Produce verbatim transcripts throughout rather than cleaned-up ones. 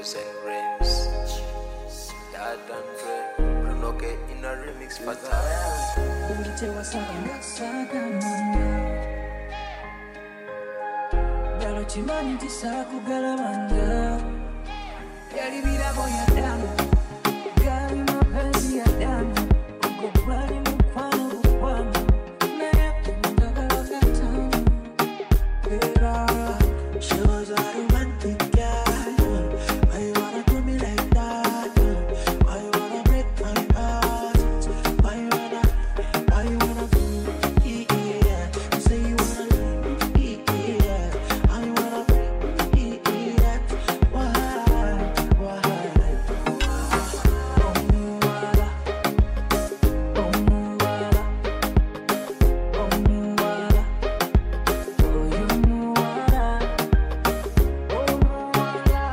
Chosen Rains, Dad Andre, Bruno K in a remix fatal. Ungitewa sana sana mwana Galo chimani tisaku galamanda Yali bila boya damu Gari mapenzi ya damu Ugobali mkwano mkwano Na yaku mdagala katamu Pera She was a romantic girl Why you wanna do me like that? Why you wanna break my heart? Why you wanna Why you wanna do it? Yeah. You say you wanna leave it. Yeah. Why you wanna break it? Yeah. Why? Why? Oh, Muala. Oh, Muala. Oh, Muala. Oh, you Muala. Oh, Muala.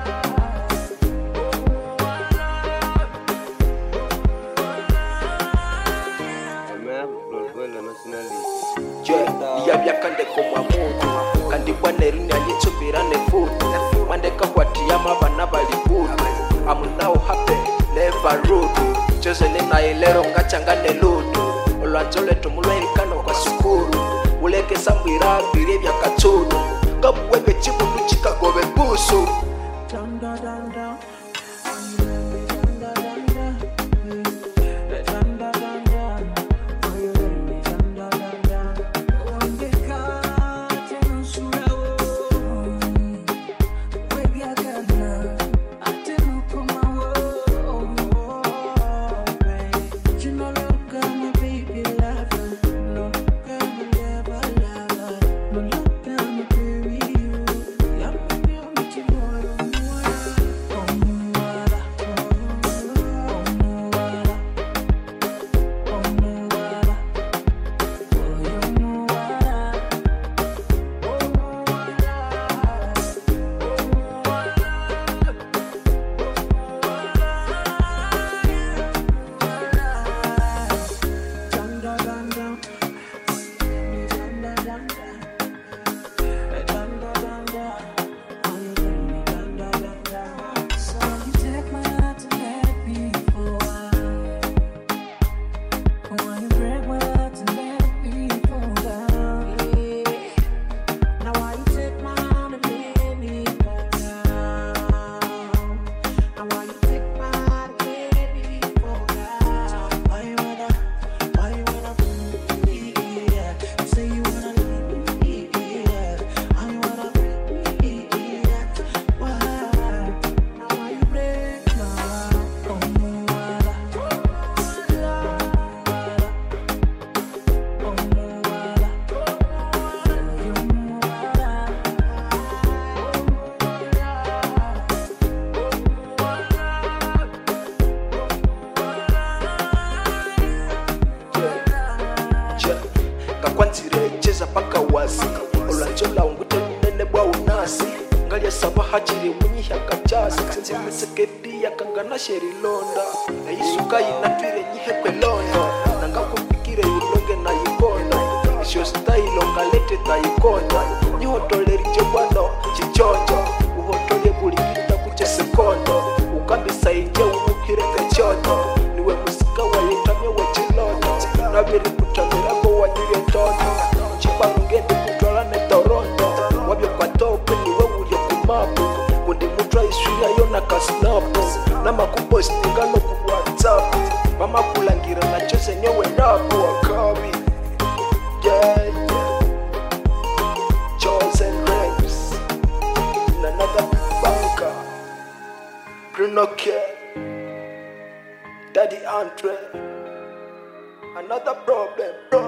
Yabyakande komwamuntu kandi bwanerinya yitsubirane futu mandeka kwatiyama bana bali butu I'm now happy never rude chosen naye lero ngachangane lutu olwanzole tumulwerikano kwa sukuru uleke sambwira bire byakatsudu ngabwege chibundu chikagobe busu Danda danda kakwanzirecheza paka wasi olwanzola ungute lunene bwa unasi ngalya saba hachiri munyiha kachasi nzimisekedi yakangana sherilonda eyisuka yinatwire nyihe kwelondo nangakupikire yulonge na yikonda isyo style ngalete tayikonda nyihotolerije bwano chichonjo uhotole bulikita kuche sekondo ukambisa inje umukire kechoto niwe musika wayetamye wachilondo nabiri kutamira go wanyire tono chipangende kutwala ne Toronto wabyo kwa top niwe uri kumapu kundi mutwa isuya yona ka snap na makupost ngano ku WhatsApp mama kulangira na chose nyewe napo wakabi yeah, yeah. Chosen Rains in another bunker Bruno K Daddy Andre another problem, bro.